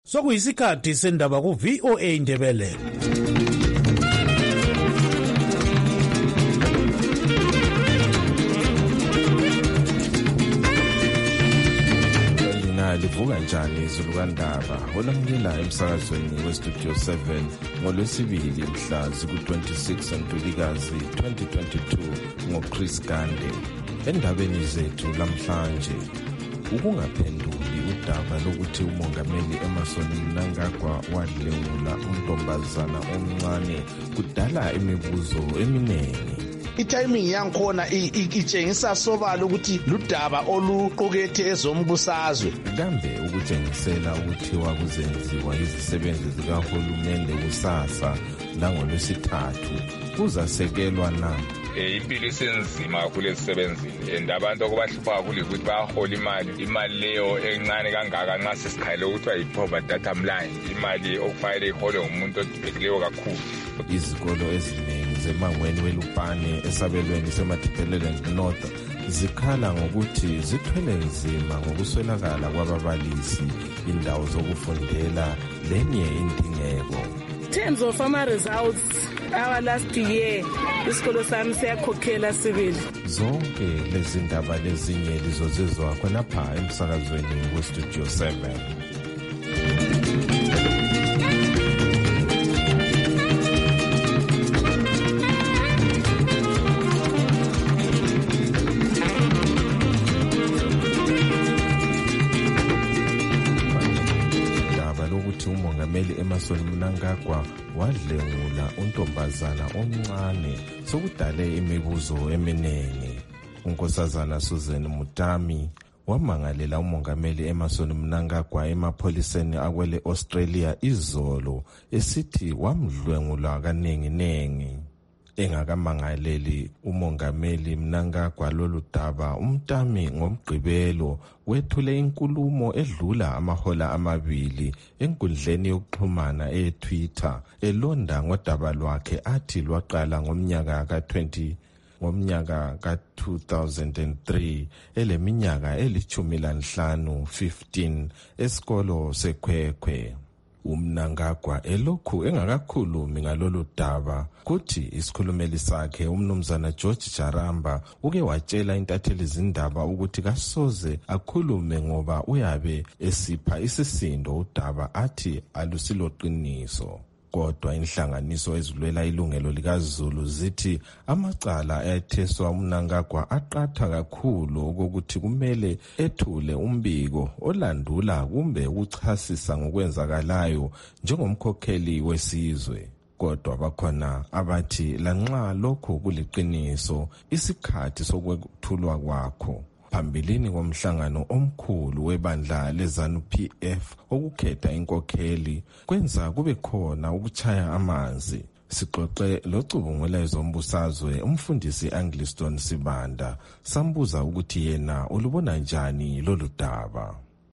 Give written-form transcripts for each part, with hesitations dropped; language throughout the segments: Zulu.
Sokuyisikhathi sendaba ku VOA Indebele. Livuka njani izulu kandaba olamukela emsakazweni westudio 7 ngolwesibili mhla ziku-26 Ntulikazi 2022 ngoChris Gande. Endabeni zethu lamhlanje, ukungaphenduli udaba lokuthi umongameli Emmerson Mnangagwa wadlengula untombazana omncane kudala imibuzo eminingi. Itiming yankhona itshengisa sobala ukuthi ludaba oluqukethe ezombusazwe. Kambe ukutshengisela ukuthiwa kuzenziwa izisebenzi zikahulumende kusasa langolwesithathu kuzasekelwa na? Impilo isenzima kakhulu ezisebenzini and abantu okubahlupha kakhulu ukuthi bayahola imali leyo encane kangaka nxa sesikhayele ukuthiwa yi-poverty data line, imali okufanele iholwe ngumuntu odiphekileyo kakhulu. Izikolo eziningi zemangweni welupane esabelweni seMatabeleland North zikhala ngokuthi zithwele nzima ngokuswelakala kwababalisi, indawo zokufundela lenye indingeko. Terms of results our last year isikolo sami siyakhokhela sibili. Zonke lezi ndaba lezinye lizozizwa khonapha emsakazweni westudio 7. Umongameli Emmerson Mnangagwa wadlengula untombazana omncane sokudale imibuzo eminingi. Unkosazana Susan Mutami wamangalela umongameli Emmerson Mnangagwa emapholiseni akwele Australia izolo esithi wamdlwengula kaningi. Engakamangaleli umongameli Mnangagwa lolu daba, uMtami ngomgqibelo wethule inkulumo edlula amahola amabili enkundleni yokuxhumana eTwitter elonda ngodaba lwakhe athi lwaqala ngomnyaka ka-2003 eleminyaka eli-15 esikolo seKwekwe. uMnangagwa elokhu engakakhulumi ngalolu daba kuthi isikhulumeli sakhe umnumzana George Jaramba uke watshela intatheli zindaba ukuthi kasoze akhulume ngoba uyabe esipha isisindo udaba athi alusiloqiniso. Kodwa inhlanganiso ezilwela ilungelo likaZulu zithi amacala ayetheswa uMnangagwa aqatha kakhulu ukuthi kumele ethule umbiko olandula kumbe ukuchasisa ngokwenzakalayo njengomkhokheli wesizwe. Kodwa bakhona abathi lanxa lokho kuliqiniso, isikhathi sokwethulwa kwakho phambilini komhlangano omkhulu webandla leZANU-PF okukhetha inkokheli kwenza kube khona ukuchaya amanzi. Sixoxe locubungula ezombusazwe umfundisi Angliston Sibanda sambuza ukuthi yena ulubona njani lolu daba.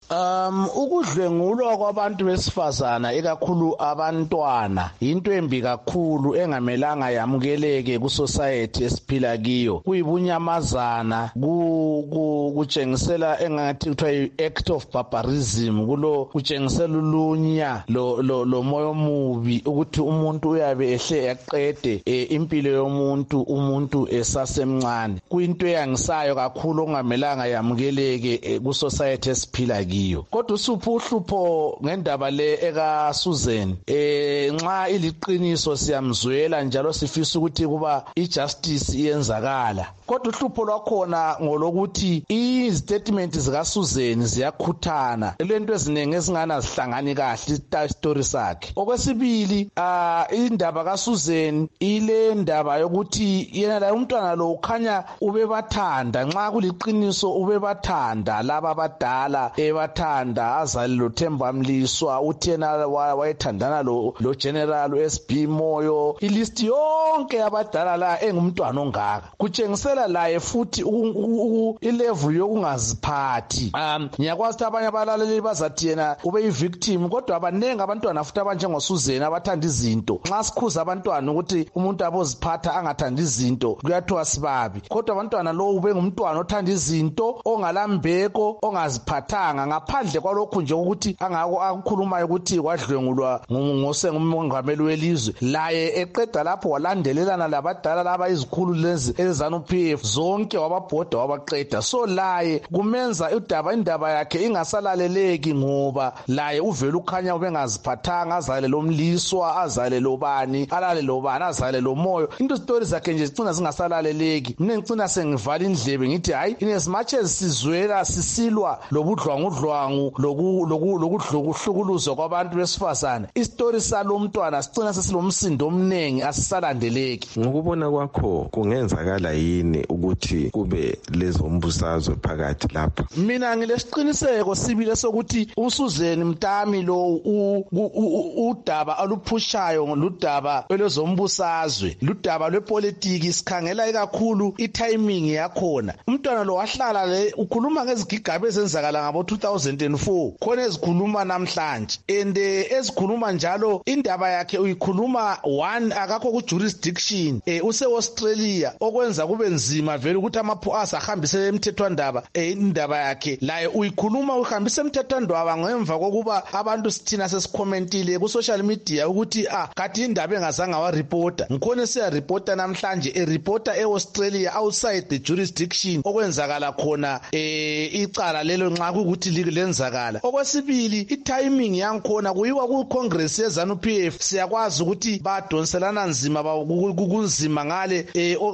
Ukudlwengulwa kwabantu besifazana ekakhulu abantwana into embi kakhulu engamelanga yamukeleke ku society esiphila kiyo. Kuyibunyamazana, kutshengisela engathi kuthiwa act of barbarism, kulo kutshengisela ulunya lo moyo omubi ukuthi umuntu uyabe ehle yaqede impilo yomuntu umuntu esasemncane. Kuyinto eyangisayo kakhulu ongamelanga yamukeleke ku society esiphila kiyo. Kodwa uhlupho ngendaba le eka Susan nxa iliqiniso siyamzwela njalo sifisa ukuthi kuba ijustice iyenzakala. Kodwa uhlupho lwakhona ngolokuthi istatement zika Susan ziyakhuthana, lento eziningi ezingana zihlangani kahle story sakhe. Okwesibili indaba ka Susan ile ndaba yokuthi yena la umntwana lo ukhanya ubebathanda, nxa kuliqiniso ubebathanda laba abadala bathanda azali lo Themba Mliswa, uthena wayethandana lo General SB Moyo, ilist yonke abadala la engumntwana ongaka. Kutshengisela laye futhi ilevel yokungaziphathi. Ngiyakwazi ukuthi abanye abalaleli bazathi yena ube yi-victim, kodwa abanengi abantwana futhi abanjengo Susan abathanda izinto. Nxa sikhuza abantwana ukuthi umuntu aboziphatha angathanda izinto kuyathiwa sibabi, kodwa abantwana lo ube ngumntwana othanda izinto, ongalambeko, ongaziphathanga ngaphandle kwalokho nje ukuthi akukhulumayo ukuthi kwadlwengulwa ngumongameli welizwe, laye eqeda lapho walandelelana labadala laba izikhulu lezi eZANU-PF zonke wababhoda wabaqeda. So laye kumenza indaba yakhe ingasalaleleki ngoba laye uvela ukhanya ubengaziphathanga, azale lomliswa, azale lobani, alale lobani, azale lomoyo. Into stories zakhe nje zicina zingasalaleleki. Mina ngicina sengivala indlebe ngithi hayi, in as much as sizwela sisilwa lobudlwangudlwangu lokuhlukuluzwa kwabantu besifazane, istory salo mntwana sicina sesilomsindo omningi asisalandeleki. Ngokubona kwakho kungenzakala yini ukuthi kube lezombusazwe phakathi lapha? Mina ngilesiqiniseko sibile sokuthi uSuzeni Mtami lo udaba aluphushayo ludaba elezombusazwe, ludaba lwepolitiki. Sikhangela kakhulu itiming yakhona. Umntwana lo wahlala le ukhuluma ngezigigabe ezenzakala ngabo 2004 khona ezikhuluma namhlanje, and ezikhuluma njalo indaba yakhe uyikhuluma one akakho ku jurisdiction use Australia, okwenza kube nzima vele ukuthi amaphoyisa ahambise emthethwandaba indaba yakhe. Laye uyikhuluma uhambise emthethwandaba ngemva kokuba abantu sithina sesicommentile ku social media ukuthi kathi indaba engazange wareporta. Ngikhona siya reporta namhlanje reporter eAustralia outside the jurisdiction okwenzakala khona icala lelo nxa ukuthi lenzakala. Okwesibili, itiming yankhona kuyiwa ku Congress yeZANU-PF, siyakwazi ukuthi badonselana nzima kunzima ngale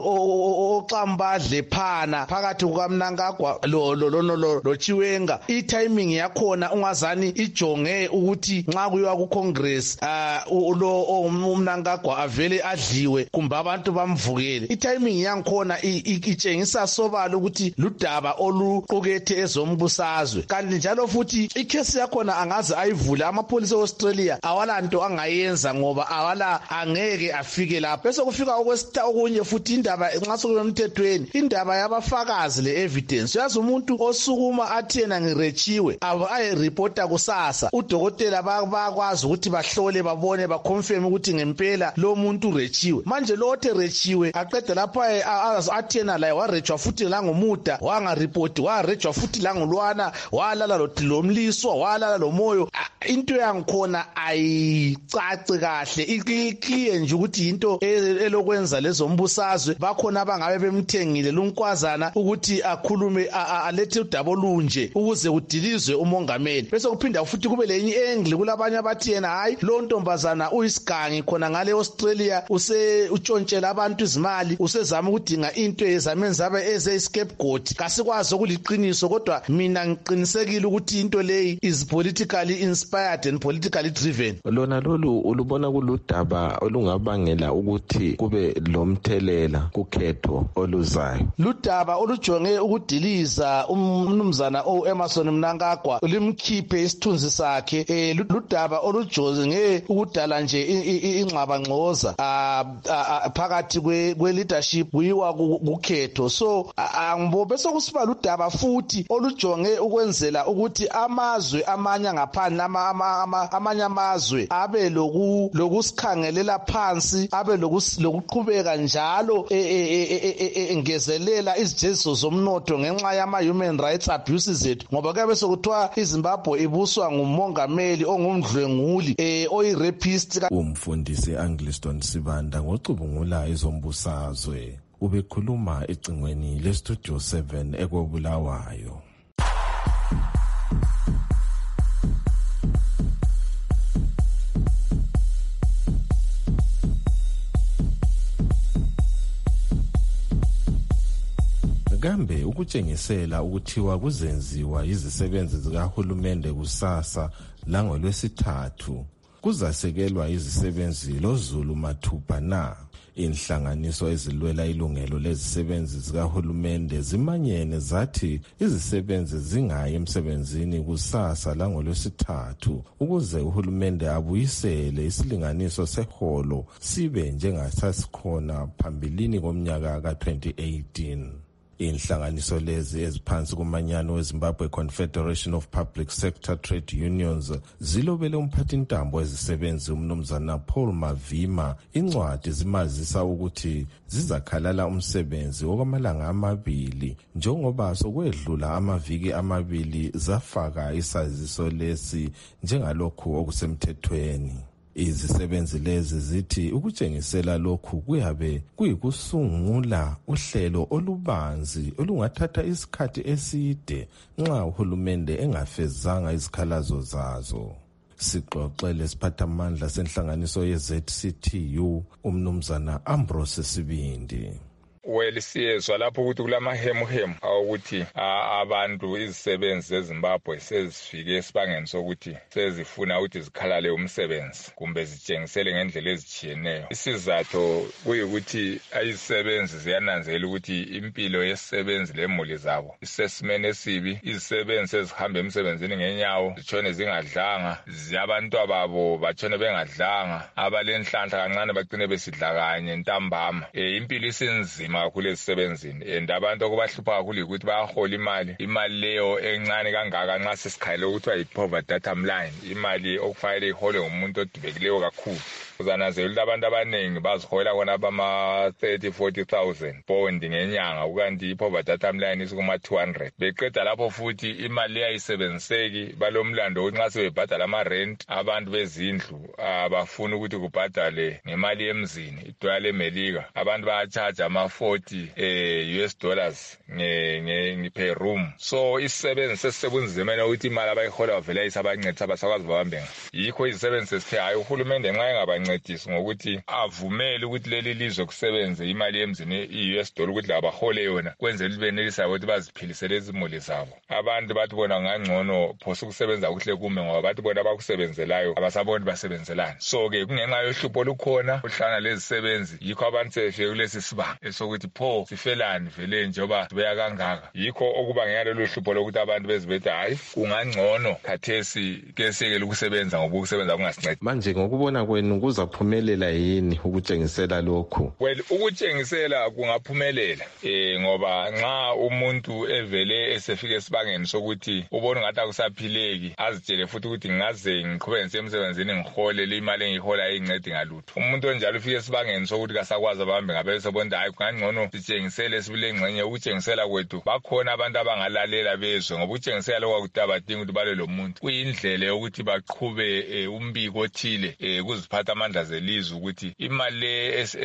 oxambadle phana phakathi kukaMnangagwa lo Chiwenga. Itiming yakhona ungazani ijonge ukuthi nxa kuyiwa ku Congress lo uMnangagwa avele adliwe kumbe abantu bamvukele. Itiming yankhona itshengisa sobala ukuthi ludaba oluqukethe ezombusazwe. Kanti njalo futhi ikhesi yakhona angaze ayivule amapholisa eAustralia awalanto angayenza ngoba angeke afike lapho. Bese kufika okunye futhi indaba nxa sokunomthethweni, indaba yabafakazi le evidence. Yazi umuntu osukuma athi yena ngirechiwe ayereporta kusasa, udokotela bakwazi ukuthi bahlole babone baconfirm ukuthi ngempela lo muntu urechiwe. Manje lo otherechiwe aqeda lapha athi yena la warechwa futhi la ngomuda wangareport, warechwa futhi la ngolwana, walala lomliswa, walala lomoyo. Into yangikhona ayicaci kahle, ikliye nje ukuthi into elokwenza lezombusazwe. Bakhona abangabe bemthengile lunkwazana ukuthi akhulume alethe udaba olunje ukuze kudilizwe umongameli. Bese kuphinda futhi kube lenye engle kulabanye abathi yena hayi lo ntombazana uyisigangi khona ngale Australia utshontshela abantu izimali, usezama ukudinga into ezamenza abe scapegoat. Kasikwazi ukuliqiniso, kodwa mina ngiqinisekile ukuthi into leyi is politically inspired and politically driven. Lona lolu ulubona kuludaba olungabangela ukuthi kube lomthelela kukhetho oluzayo? Ludaba olujonge ukudiliza umnumzana Emmerson Mnangagwa limkhiphe isithunzi sakhe. Ludaba olujonge ukudala nje ingxabangxoza phakathi kwe-leadership kuyiwa kukhetho. So angibobe sokusiba ludaba futhi olujonge ukwenzela ukuthi amazwe amanye ngaphandle amanye amazwe abe lokusikhangelela phansi, abe lokuqhubeka njalo engezelela izijeziso zomnotho ngenxa yama-human rights abuses ethu, ngoba kuyabe sekuthiwa iZimbabwe ibuswa ngumongameli ongumdlwenguli oyi-rapist. Umfundisi Angliston Sibanda ngocubungula izombusazwe ubekhuluma ecingweni leStudio 7 eKobulawayo. Kambe ukutshengisela ukuthiwa kuzenziwa izisebenzi zikahulumende kusasa langolwesithathu kuzasekelwa izisebenzi loZulu mathupha na? Inhlanganiso ezilwela ilungelo lezisebenzi zikahulumende zimanyene zathi izisebenzi zingayi emsebenzini kusasa langolwesithathu ukuze uhulumende abuyisele isilinganiso seholo sibe njengasasikhona phambilini komnyaka ka-2018. Inhlanganiso lezi eziphansi kumanyano weZimbabwe Confederation of Public Sector Trade Unions zilobele umphathintambo ezisebenzi umnumzana Paul Mavima incwadi zimazisa ukuthi zizakhalala umsebenzi okwamalanga 2 njengoba sokwedlula amaviki 2 zafaka isaziso lesi njengalokhu okusemthethweni. Izisebenzi lezi zithi ukutshengisela lokhu kuyabe kuyikusungula uhlelo olubanzi olungathatha isikhathi eside nxa uhulumende engafezanga izikhalazo zazo. Sixoxele siphathamandla senhlanganiso ye-ZCTU umnumzana Ambrose Sibindi. Siyezwa lapho ukuthi kulamahemuhemu awukuthi abantu izisebenzi zeZimbabwe sezifike esibangeni sokuthi sezifuna ukuthi zikhalale umsebenzi kumbe zitshengisele ngendlela ezitshiyeneyo. Isizathu kuyikuthi izisebenzi ziyananzela ukuthi impilo yesisebenzi lemuli zabo isesimeni esibi. Izisebenzi ezihamba emsebenzini ngenyawo zitshone zingadlanga, abantwana babo batshone bengadlanga, abalenhlanhla kancane bagcine besidla kanye ntambama. Impilo isinzima kulesebenzini and abantu okubahlupha kakhulu ukuthi bayahola imali leyo encane kangaka nxa sesikhayele ukuthi ayi-poverty data line, imali okufanele iholwe ngumuntu odubekileyo kakhulu. Uzananzela ukuthi abantu abaningi bazihola khona bama-30,000-40,000 pound ngenyanga, ukanti i-poverty data line isikuma-200. Beqeda lapho futhi imali ayisebenziseki balomlando ukuthi nxa sebebhadala ama-rent abantu bezindlu abafuna ukuthi kubhadale ngemali emzini idola lemelika. Abantu bayachaja ama-40 US dollars per room. So isisebenzi sesisebunzimeni ukuthi imali abayihola bavele isabancedisa basakwazi babambenga. Yikho izisebenzi sesithe hayi uhulumende nxa engabancedisi ngokuthi avumele ukuthi leli lizwe kusebenze imali emzini i-US dollar ukuthi labahole yona kwenzela benelisa ukuthi baziphilisele izimuli zabo. Abantu bathi bona ngangcono phosa ukusebenza kuhle kume ngoba bathi bona abakusebenzelayo abasaboni basebenzelana. So-ke kungenxa yohlupho olukhona uhlangana lezisebenzi, yikho abantu sebefike kulesi sibanga esokuthi pho sifelani vele njengoba sibeya kangaka. Yikho okubangela lolu hlupho lokuthi abantu bezibethe hayi kungangcono khathesi ke sekele ukusebenza ngoba ukusebenza kungasincedi. Manje ngokubona kwenu kuzaphumelela yini ukutshengisela lokhu? Well, ukutshengisela kungaphumelela ngoba nxa umuntu evele esefike esibangeni sokuthi ubona ngathi akusaphileki azitshele futhi ukuthi ngaze ngiqhubeke emsebenzini ngihole le imali engihola ayincedi ngalutho. Umuntu onjalo ufike esibangeni sokuthi kasakwazi abambe ngabe sebona hayi kungangcono sitshengisele sibile ngxenye. Ukutshengisela kwethu bakhona abantu abangalalela bezwe ngoba ukutshengisela lokho kudabadinga ukuthi bale lo muntu kuyindlela yokuthi baqhube umbiko othile kuziphatha amandla zelizwe ukuthi imali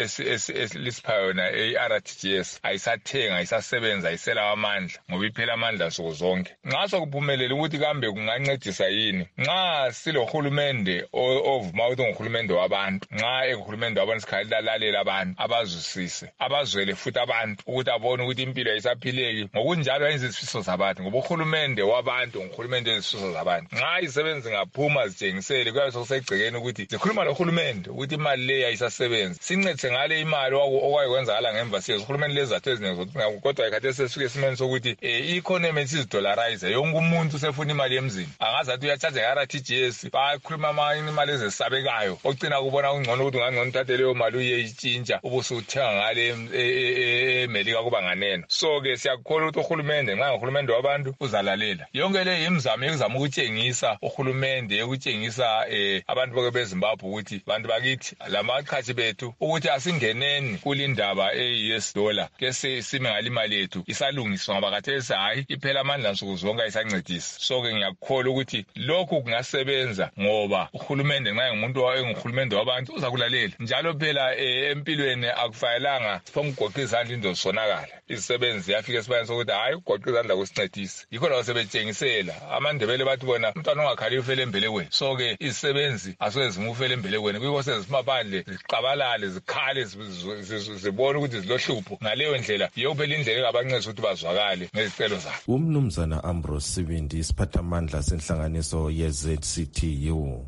esipha yona e-RTGS ayisathenga ayisasebenza ayisela amandla ngoba iphela amandla nsuku zonke. Nxa sokuphumelela ukuthi kambe kungancedisa yini nxa silohulumende ovuma ukuthi nguhulumende wabantu, nxa enguhulumende wabantu sikhalela lalela abantu abazwisise abazwele futhi abantu ukuthi abone ukuthi impilo ayisaphileki ngokunjalo yenza izifiso zabantu ngoba uhulumende wabantu nguhulumende wezifiso zabantu. Nxa izisebenzi ngaphuma zitshengisele kuyabe sokusegcekeni ukuthi zikhuluma lohulumende ukuthi imali le ayisasebenzi sincedise ngale imali okwayikwenzakala ngemva siye uhulumende lezathu eziningi zokuthi kodwa ikhathesi sesifike esimeni sokuthi i-economy isizidollarize yonke umuntu usefuna imali emzini angazi athi uyachaja nge-RTGS bakhuluma imali ezesabekayo ogcina kubona kungcono ukuthi ungangcono uthathe leyo mali uyeyitshintsha ubusuthenga ngale emelika kuba nganeno. So-ke siyakholwa ukuthi uhulumende nxa nguhulumende wabantu uzalalela yonke le imizamo yokuzama ukutshengisa uhulumende ukutshengisa abantu beZimbabwe ukuthi bantu bakithi lamaqhaji bethu ukuthi asingeneni kulindaba e-US dollar ke sime ngalimali yethu isalungiswa ngoba khathesi hayi iphela amandla nsuku zonke ayisancedisi. So-ke ngiyakholwa ukuthi lokhu kungasebenza ngoba uhulumende nxa ngumuntu enguhulumende wabantu uzakulalela njalo phela empilweni akufanelanga siphomugoqa izandla into zisonakala. Izisebenzi yafika esibani sokuthi hayi ugoqa izandla kusincedisa yikho lawo sebetshengisela AmaNdebele bathi bona umntwana ongakhali ufele embelekweni. So-ke izisebenzi asuke zimufele embelekweni kuyikho seziphuma phandle ziqabalale zikhale zibone ukuthi zilohlupho. Ngaleyo ndlela yiyo phela indlela engabancedisa ukuthi bazwakale ngezicelo zabo. Umnumzana Ambrose Sibindi isiphathamandla senhlanganiso ye-ZCTU.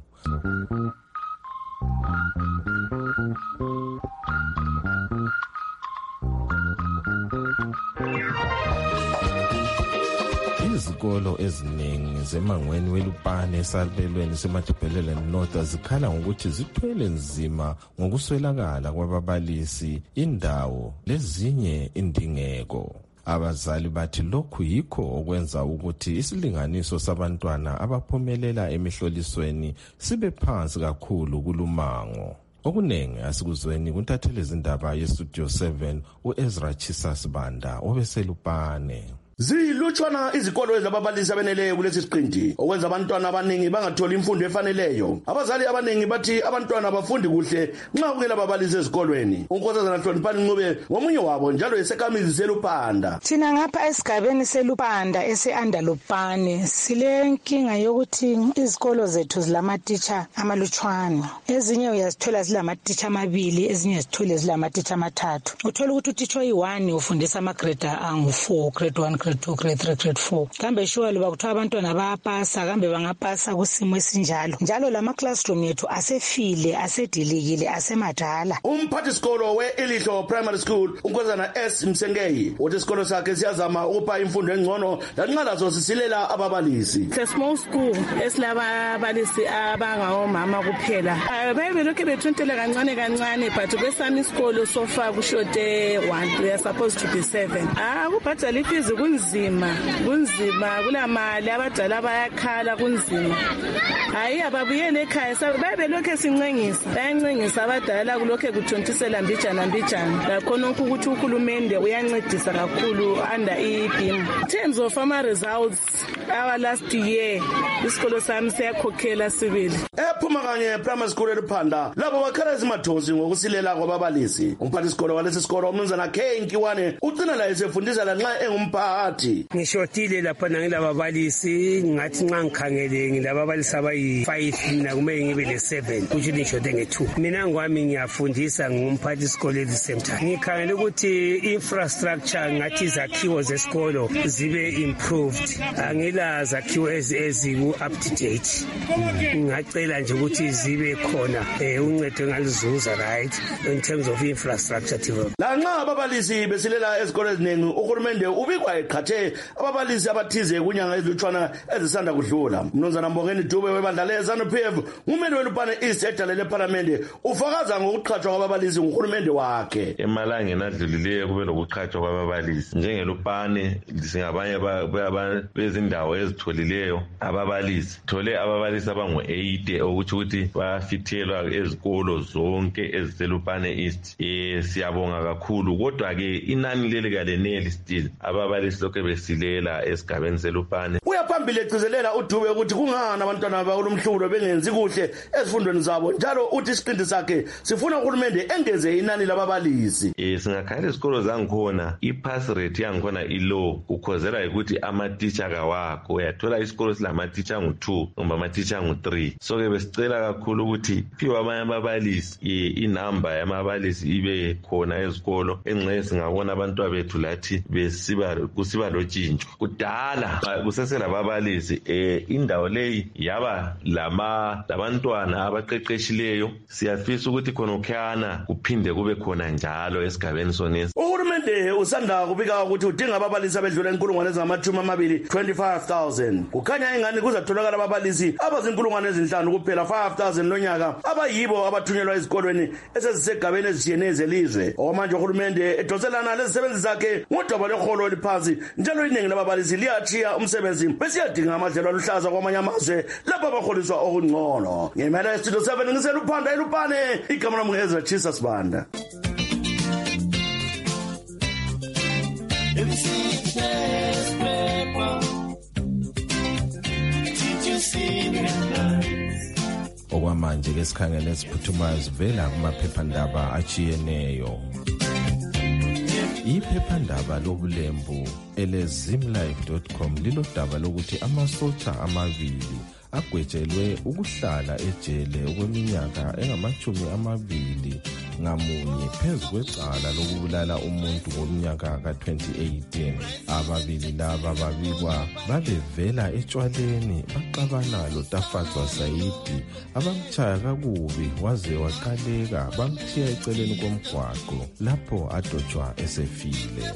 Izikolo eziningi zemangweni welupane esabelweni seMatebeleland North zikhala ngokuthi zithwele nzima ngokuswelakala kwababalisi, indawo lezinye indingeko. Abazali bathi lokhu yikho okwenza ukuthi isilinganiso sabantwana abaphumelela emihlolisweni sibe phansi kakhulu kulumango. Okunengi asikuzweni kuntathele izindaba yeStudio 7 uEzra Chisas Banda obeselupane. Zilutshwana izikolo ezababalisi abeneleyo kulesi siqinti okwenza abantwana abaningi bangatholi imfundo efaneleyo. Abazali abaningi bathi abantwana bafundi kuhle nxa kungela ababalisi ezikolweni. Unkosazana Hloniphani Ncube ngomunye wabo njalo esekhamizi seLupanda. Thina ngapha esigabeni seLupanda ese-Andalupane silenkinga yokuthi izikolo zethu zilamatitsha amalutshwane. Ezinye uyazithola zilamatitsha amabili, ezinye zithole zilamatitsha amathathu. Uthola ukuthi utitsha oyi-1 ufundisa amagrade angu-4, grade 1, grade 2, grade 3, grade 4. Kambe sure loba kuthiwa abantwana bayapasa, kambe bangapasa kusimo esinjalo. Njalo lama classroom yethu asefile, asedilikile, asemadala. Umphathisikolo we-Ilihlo Primary School unkosazana S Msengei uthi isikolo sakhe siyazama ukupha imfundo engcono lanxa lazo sisilela ababalisi. It's a small school esilababalisi abangawomama kuphela. Belokhe bethuntele kancane but kwesami isikolo sofa kushote 1. We are supposed to be 7. Kubhadala ifizi kunzima kulamali abadala bayakhala kunzima. Hayi ababuyele ekhaya babelokhe sincengisa abadala kulokhe kuthontisela mbijana lakhona ukuthi uhulumende uyancedisa kakhulu under i-BIM. In terms of ama results our last year isikolo sami siyakhokhela sibili. Ephuma kanye primary school eLupanda labo bakhala izimathozi ngokusilela kwababalisi. Umphathisikolo walesi sikolo umnumzana K Nkiwane ucina la esefundisa lanxa engumphathi. Ngishotile lapha ngilababalisi ngathi nxa ngikhangele ngilababalisi abayi-5 mina kumele ngibe le-7 ukuthi nishote nge-2. Mina ngwami ngiyafundisa ngumphathisikolo at the same time. Ngikhangele ukuthi infrastructure ngathi izakhiwo zesikolo zibe improved. Angila zakhiwo eziku-up to date. Ngacela nje ukuthi zibe khona uncedo engalizuza right in terms of infrastructure development. Lanxa ababalisi besilela ezikolo eziningi uhulumende ubikwa eqhathe ababalisi abathize kunyanga ezilutshwana ezisanda kudlula. Mnumzana Mbongeni Dube webandla le-ZANU-PF ngumeli weLupane East edalele eParliamente ufakaza ngokuqhatshwa kwababalisi nguhulumende wakhe. Emalangeni adlulileyo kube lokuqhatshwa kwababalisi njengeLupane singabanye bezindawo ezitholileyo ababalisi thole ababalisi abangu-80 ukuthi bayafithelwa ezikolo zonke eziseLupane East. Siyabonga kakhulu kodwa-ke inani leli kaleneli still ababalisi lokho besilela esigabeni seLupane. Uyaphambili egcizelela uDube ukuthi kungani abantwana bakulumhlubulo bengenzi kuhle ezifundweni zabo njalo uthi isiqinti sakhe sifuna uhulumende engeze inani lababalisi. Singakhala izikolo zangikhona i-pass rate yangikhona i-low ukhozela ukuthi amatitsha kawakho. Uyathola isikolo silamatitsha angu-2 kumbe amatitsha angu-3. So-ke besicela kakhulu ukuthi phiwa abanye ababalisi inamba yamabalisi ibe khona ezikolo engxenye singabona abantwana bethu lathi kusiba lotshintsho. Kudala kuseselababalisi indawo leyi yaba labantwana abaqeqeshileyo. Siyafisa ukuthi khona kuphinde kube khona njalo esigabeni sonesi. Uhulumende usanda kubika ukuthi udinga ababalisi abedlula 25,000. Kukhanya engani kuzatholakala ababalisi abazi5,000 kuphela 5,000 lonyaka abayibo abathunyelwa ezikolweni esezisegabeni ezitshiyeneyo zelizwe. Okwamanje uhulumende edoselana lezisebenzi zakhe ngodaba leholo eliphansi njalo iningi lababalisi liyatshiya umsebenzi besiyadinga amadlelo aluhlaza kwamanye amazwe lapho abaholiswa okungcono. Ngemela yeStudio 7 ngiseLupanda eLupane igama lami Ezra Chisas Banda. Okwamanje ke sikhangele esiphuthumayo sivela kumaphephandaba achiyeneyo. Iphephandaba lobulembu elezimlife.com lilodaba lokuthi amasotsha amabili agwetshelwe ukuhlala ejele okweminyaka engama-20 ngamunye phezu kwecala lokubulala umuntu ngomnyaka ka-2018. Ababili laba babikwa babevela etshwaleni baxabana loTafatswa Saidi abamtshaya kakubi waze waqaleka bamthiya eceleni komgwaqo lapho adotshwa esefile.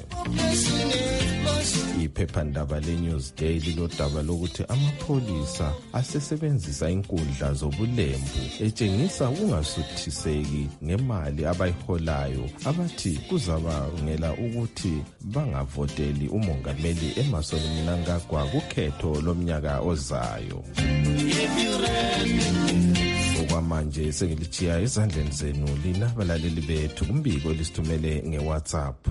Iphephandaba leNewsday lilodaba lokuthi amapholisa asesebenzisa inkundla zobulembu etshengisa ukungasuthiseki ngemali imali abayiholayo abathi kuzabangela ukuthi bangavoteli umongameli Emmerson Mnangagwa kukhetho lomnyaka ozayo. Okwamanje sengilichiya ezandleni zenu lina balaleli bethu kumbiko elisithumele ngeWhatsApp.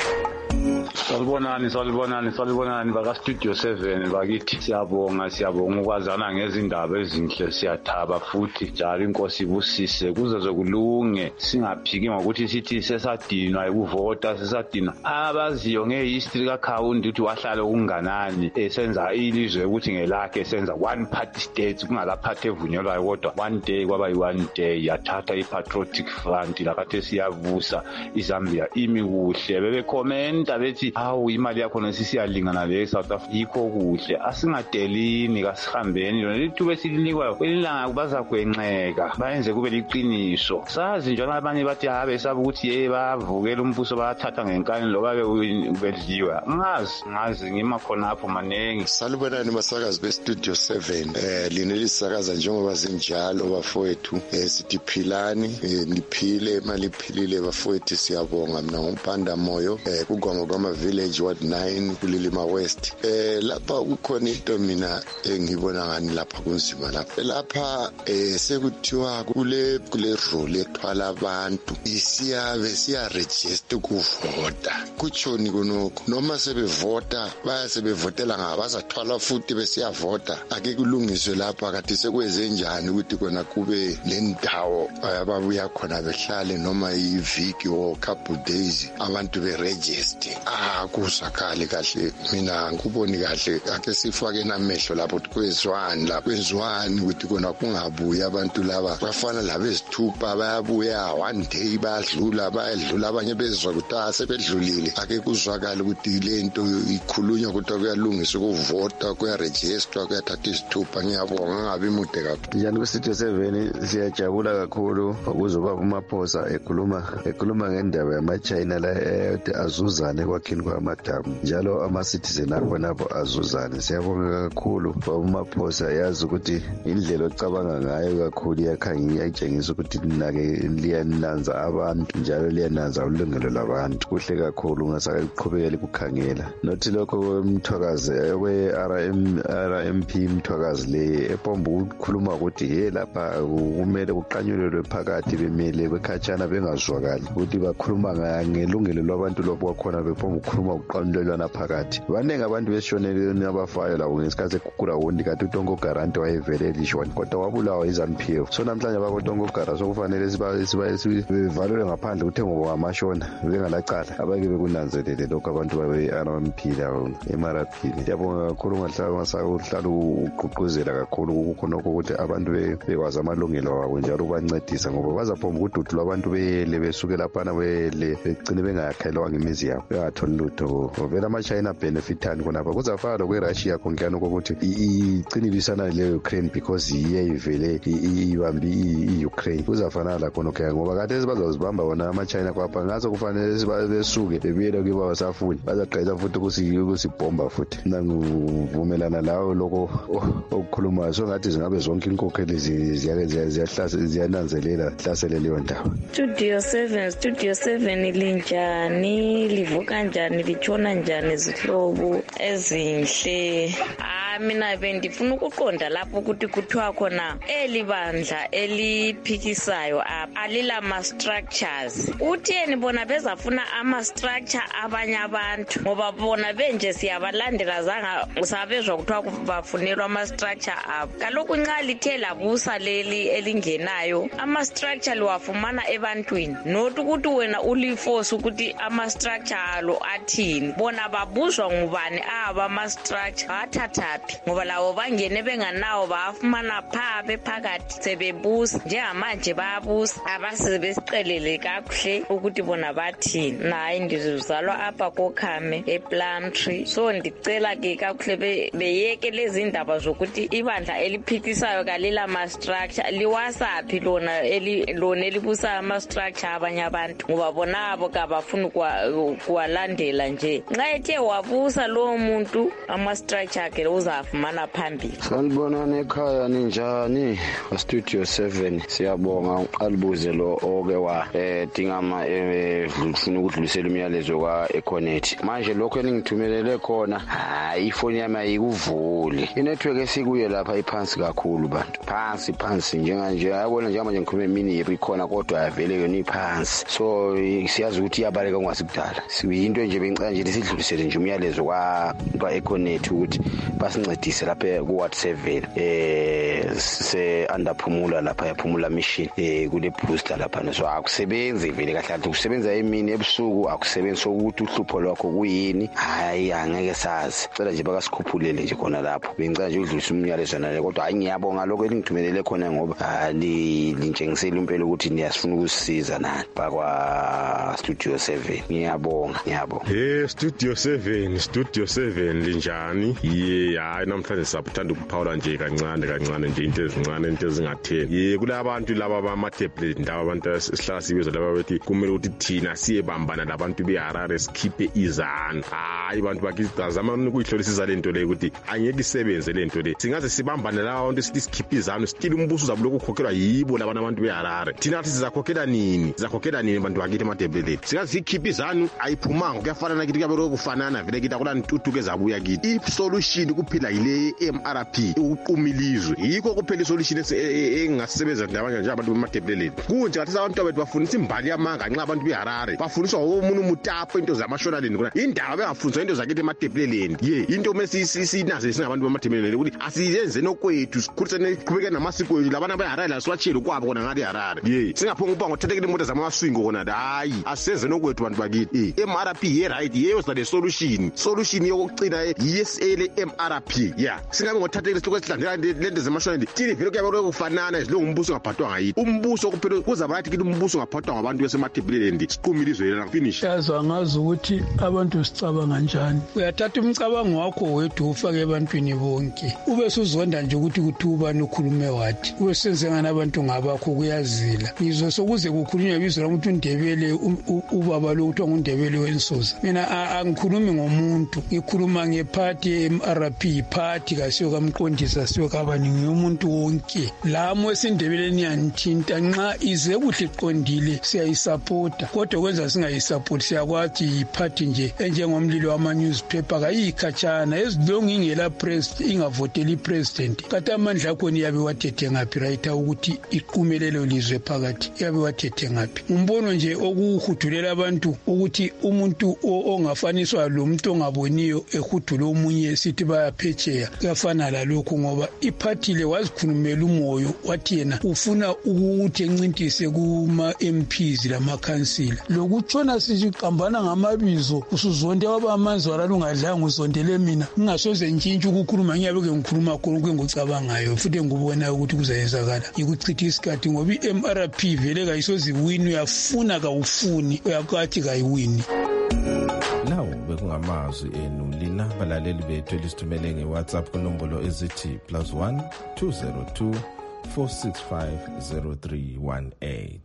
Salibonani baka Studio 7 bakithi. Siyabonga ukwazana ngezindaba ezinhle, siyathaba futhi njalo inkosi ibusise kuze zokulunge, singaphiki ngokuthi sithi sesadinwa ukuvota, sesadinwa abaziyo ngehistory kaKhawundi ukuthi wahlala okunganani, esenza ilizwe ukuthi ngelakhe senza one party states kungalaphathi evunyelwayo kodwa one day kwaba yi-one day yathatha i-patriotic front lakathe siyavusa iZambia imi kuhle. Bebekhomenta bethi hawu imali yakho nesiyalingana le South Africa yikho kuhle, asingadelini kasihambeni lona lithuba esilinikwayo kwelilanga baza kwenceka bayenze kube liqiniso. Sazi njalo abanye bathi habe sabe ukuthi bavukela umbuso bayathatha ngenkani loba bedliwa. Ngazi ngima khonapho manengi. Salibonani masakazi be Studio 7 linelisakaza njengoba zinjalo bafowethu, sithi philani niphile imali iphilile bafowethu. Siyabonga mina ngompanda moyo kugwama kwama village ward 9 kulilima west. Lapha kukhona into mina engibona ngani lapha kunzima lapha sekuthiwa kule role ethwala abantu siya register ukuvota. Kutshoni kunoko noma sebevota sebevotela ngabazathwala futhi besiyavota. Ake kulungiswe lapha kade sekweze njani ukuthi kona kube lendawo ababuya khona behlale noma iviki or couple days abantu beregister. Kuzakali kahle, mina ngikuboni kahle. Ake sifake namehlo lapho kwenziwani ukuthi kona kungabuya abantu laba bafana labezithupha bayabuya one day bayadlula abanye bezwa ukuthi sebedlulile. Ake kuzwakala ukuthi lento ikhulunywa ukuthi kuyalungiswa ukuvota, kuyaregister, kuyathatha izithupha. Ngiyabonga ngabe mude kakhulu. Njalo kuStudio 7 siyajabula kakhulu ukuzoba uMaphosa ekhuluma ngendaba yamaChina la azuzane kwakhini kwamadamu, njalo ama-citizen akhonapho azuzane. Siyabonga kakhulu uMaphosa, yazi ukuthi indlela ocabanga ngayo kakhulu iyatshengisa ukuthi nake liyananza abantu njalo liyananza ulungelo labantu. Kuhle kakhulu ungasaqhubekela ukukhangela nothi lokho kwemthwakazi kwe-RMP mthwakazi le epomba ukukhuluma ukuthi lapha kumele kuqanyulelwe phakathi bemele bekhatshana bengazwakali ukuthi bakhuluma ngelungelo labantu lokho kwakhona bepomba ukukhuluma ukuqanyulelwana phakathi. Baningi abantu besishoneleni abafayo labo ngesikhathi sekukura wondi kanti uTongo Garanti wayevele lishona kodwa wabulawa iZANU-PF. So namhlanje abakoTongo Gara sokufanele sivalelwe ngaphandle kuthe ngoba amashona bengalacala abake bekunanzelele lokho abantu babe-RMP lawo eMaraphile. Siyabonga kakhulu ngahlala ugqugquzela kakhulu kukhonokho ukuthi abantu bekwazi amalungelo wabo njalo ubancedisa ngoba bazaphomba ukuthi lwabantu bele besuke laphana bele begcine bengayakhelwanga imizi yabo bengatholi lutho. Vele amaChina benefitani khonapha kuzafana lokwe-Russia khonkeyana ukuthi igcine ibisana le-Ukraine because iyayivele ibambe i-Ukraine. Kuzafana la khonokho ngoba kade bazozibamba bona amaChina kwapha ngazo kufanele besuke bebuyele kuba basafuni bazaqeda futhi ukusibhomba futhi. Nangivumelana lawo lokho okukhulumayo. So ngathi zingabe zonke inkokheli ziyananzelela hlasele leyo ndawo. Studio 7 linjani, livuka njani, litshona njani izihlobo ezinhle. Mina bendifuna ukuqonda lapho ukuthi kuthiwa khona elibandla eliphikisayo alila ama-structures. Utheni bona bezafuna ama-structure abanye abantu ngoba bona benje siyabalandela zanga sabezwa kuthiwa bafunelwa ama-structure abo. Kaloku nxa lithe labusa leli elingenayo ama-structure liwafumana ebantwini not ukuthi wena uliforce ukuthi ama-structure alo athini. Bona babuzwa ngubani ama-structure bathathaphi ngoba lawo bangene benganawo bafumana phakathi sebebusa. Njengamanje bayabusa abasebesicelele kakuhle ukuthi bona bathini. Nayi ndizalwa apha koKhame ePlumtree, so ndicela ke kakuhle beyeke lezi ndaba zokuthi ibandla eliphikhisayo kalila ma-structure liwasaphi lona elibusa ama-structure abanye abantu ngoba bona abo kabafuna kuwalandela nje. Nxa ethe wabusa lowo muntu ama-structure akhe sizafumana phambili. Sanibonani ekhaya ninjani? Studio 7 siyabonga uqalibuze lo oke wa dingama ufuna ukudlulisela umyalezo kwa Econet. Manje lokho engithumelele khona ifoni yami ayikuvuli. Inetwork esikuyo lapha iphansi kakhulu bantu. Phansi njenganje ayabona njengamanje ngikhulume mini ikhona kodwa avele yona iphansi. So siyazi ukuthi iyabaleka ngasikudala. Siyinto nje bencane nje sidlulisele nje umyalezo kwa Econet ukuthi basincedise lapha ku WhatsApp se andaphumula lapha yaphumula mission kule booster lapha so akusebenzi vele kahle kusebenza emini ebusuku akusebenzi ukuthi uhlupho lwakho kuyini hayi angeke sazi cela nje bakasikhuphulele nje khona lapho bengicela nje udlulisa umyalezo nale kodwa hayi ngiyabonga lokho elingithumelele khona ngoba lintshengisela impela ukuthi niyasifuna ukusisiza nani bakwa Studio 7 ngiyabonga Studio 7 linjani hayi namhlanje sabuthanda ukuphawula nje kancane nje into ezincane into ezingatheni kulabantu laba bama tablet ndaba abantu esihlala sibiza laba bethi kumele ukuthi thina siyebambana labantu beHarare sikhiphe izana hayi abantu bakizama ukuyihlolisisa lento le ukuthi angeke isebenze lento le singaze sibambane la abantu sithi sikhiphe izana sithi umbuso uzabuloku ukhokhelwa yibo labantu beHarare thina sizakhokhela nini abantu bakithi ama tablet singaze sikhiphe izana ayiphumanga kuyafana nakithi kuyabe kufanana vele kithi akula ntuthuke zabuya kithi isolution kuphila yile MRP uqumilizwe yikho kuphela isolution engasebenza ndabanye nje abantu bematablet kunje ngathi abantu bethu bafundisa imbali yamanga nxa abantu beHarare bafundiswa umuntu umutapo into zamashonaleni kuna indaba bengafundiswa into zakithi ematablet into mesisinaze singabantu bematablet ukuthi asiyenze nokwethu sikhulisene qhubeke namasiko ethu labana beHarare laswatshela kwabo kona ngale Harare singaphonga ukuba ngothathekile imoto zamaswingo kona hayi asiyenze nokwethu abantu bakithi MRP right yeyo sa the solution yokucina yesele MRP singabe ngothathekile isithuko esihlandela lento zamashonaleni thini vele kuyabe kufanana izilungu umbuso ngaphathwa ngayithi umbuso kuphela kuzaba bathi kithi umbuso ngaphathwa ngabantu besematablet siqumilizwe yena finish yazwa ngazi ukuthi abantu sicabanga njani uyathatha umcabango wakho wedwa ufake ebantwini bonke ube suzonda nje ukuthi kutubani ukhulume wathi ube senze ngana abantu ngabakho kuyazila ngizwe sokuze kukhulunywa ibizo lomuntu uNdebele ubaba lo uthi nguNdebele wensoza mina angikhulumi ngomuntu ngikhuluma ngeparty MRP party kasiyo kamqondisa siyo kabani ngumuntu wonke lamo esindebeleni yanithinta nxa ize kuhle iqondile siyayisupporta kodwa kwenza singayisupport siyakwathi iphathi nje enjengomlilo wama newspaper kayikhatshana ezilongi ingela president ingavoteli president kata amandla akho niyabe wathethe ngaphi right ukuthi iqumelelo lizwe phakathi yabe wathethe ngaphi umbono nje okuhudulela abantu ukuthi umuntu ongafaniswa lo muntu ongaboniyo ehudula omunye sithi bayaphetsheya kuyafana lalokho ngoba iphathi le wazikhulumela umoyo wathi yena ufuna ukuthi encintise kuma MPs lamakhansila lokutshona siqambana ngamabizo usuzonde wabamanzi walalungadlanga uzondele mina ngingasoze ntshintshe ukukhuluma ngiyabe ke ngikhuluma khona kwengicabangayo futhi ngibona ukuthi kuzayenzakala ngikuchitha isikhathi ngoba iMRP vele kayisozi win uyafuna kawufuni uyakwathi kayiwini lawo bekungamazwi enu lina balaleli bethu elisithumele ngeWhatsApp kunombolo ezithi +1 202 465 0318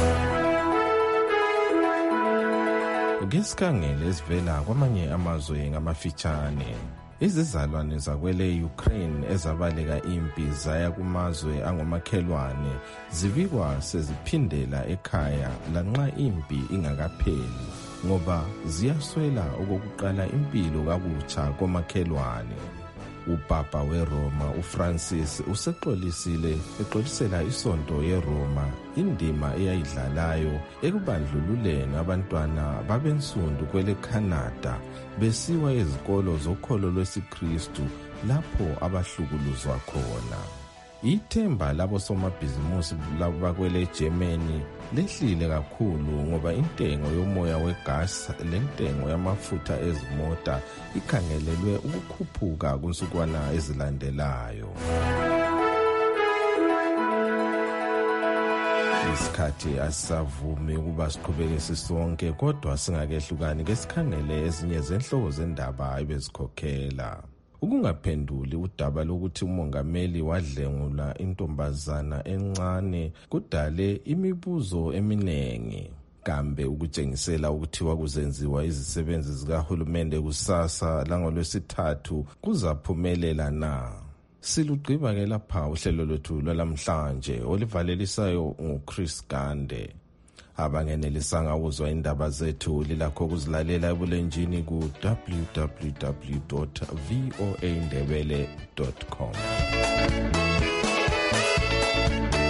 ngesikhangele esivela kwamanye amazwe ngamafitshane izizalwane zakwele Ukraine ezabaleka impi zaya kumazwe angomakhelwane zivikwa seziphindela ekhaya lanxa impi ingakapheli ngoba ziyaswela okokuqala impilo kabutsha komakhelwane uPapa weRoma uFrancis exolisela isonto yeRoma indima eyayidlalayo ekubandlululeni abantwana babensundu kwele Canada besiwa ezikolo zokholo lwesiKristu lapho abahlukuluzwa khona. Ithemba labo somabhizimusi labakwele Germany lehlile kakhulu ngoba intengo yomoya wegas lentengo yamafutha ezimota ikhangelelwe ukukhuphuka kunsukwana ezilandelayo. Isikhathi asavumi ukuba siqhubeke sisonke kodwa singakehlukani ke sikhangele ezinye zenhloko zendaba ebezikhokhela. Ukungaphenduli udaba lokuthi umongameli wadlengula intombazana encane kudale imibuzo eminengi. kambe ukutshengisela ukuthi wakuzenziwa izisebenzi zikahulumende kusasa langolwesithathu kuzaphumelela na? Silugqiba-ke lapha uhlelo lwethu lwalamhlanje olivalelisayo nguChris Gande. Abangenelisanga ukuzwa indaba zethu lilakho ukuzilalela ebulenjini ku www.voaindebele.com.